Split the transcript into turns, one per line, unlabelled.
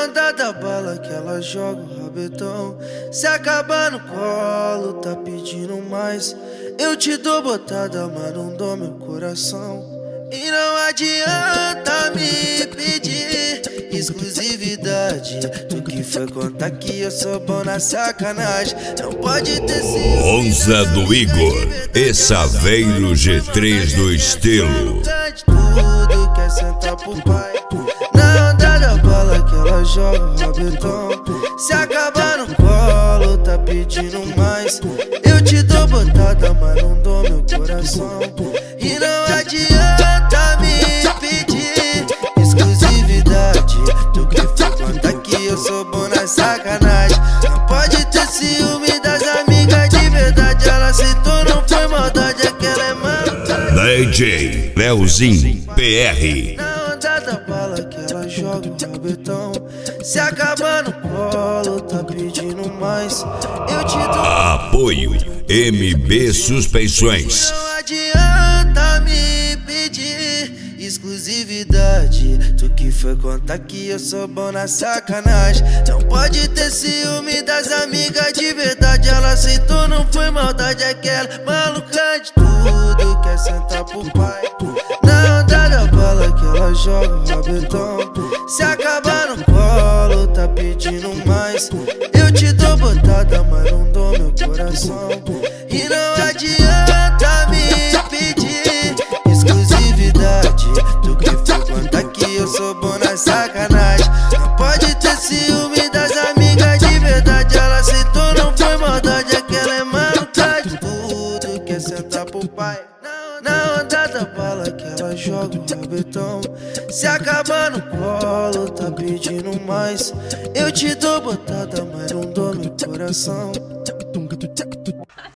onda da bala que ela joga o rabetão. Se acabar no colo, tá pedindo mais. Eu te dou botada, mas não dou meu coração. E não adianta me pedir exclusividade. Tu que foi contar que eu sou bom na sacanagem. Não pode ter sido
Onça do Igor e Saveiro G3 do estilo.
Tudo quer sentar pro pai. Na onda da bala que ela joga o rabetão. Se acabar no colo, tá pedindo mais. Eu te dou botada, mas não dou meu coração. E não adianta me pedir exclusividade. Tu que foi contar que eu sou bom na sacanagem. Não pode ter ciúme das amigas de verdade. Ela aceitou, não foi maldade, aquela é maldade.
DJ Leozinho PR.
Na onda da bala que ela joga o rabetão. Se acabar no colo, tá pedindo mais. Eu te dou.
Apoio MB Suspensões.
Não adianta me pedir exclusividade. Tu que foi contar que eu sou bom na sacanagem. Não pode ter ciúme das amigas de verdade. Ela aceitou, não foi maldade, aquela maluca de tudo quer sentar pro pai. Na onda da bala que ela joga o rabetão. Se acabar no colo, tá pedindo mais. Eu te dou botada, mas não dou meu coração. E não adianta me pedir exclusividade. Tu que foi contar que eu sou bom na sacanagem. Não pode ter ciúme das amigas de verdade. Ela aceitou, não foi maldade, aquela é maluca de tudo quer sentar pro pai. Na onda da bala que ela joga o rabetão. Se acabar no colo, tá pedindo mais. Eu te dou botada, mas não dou meu coração.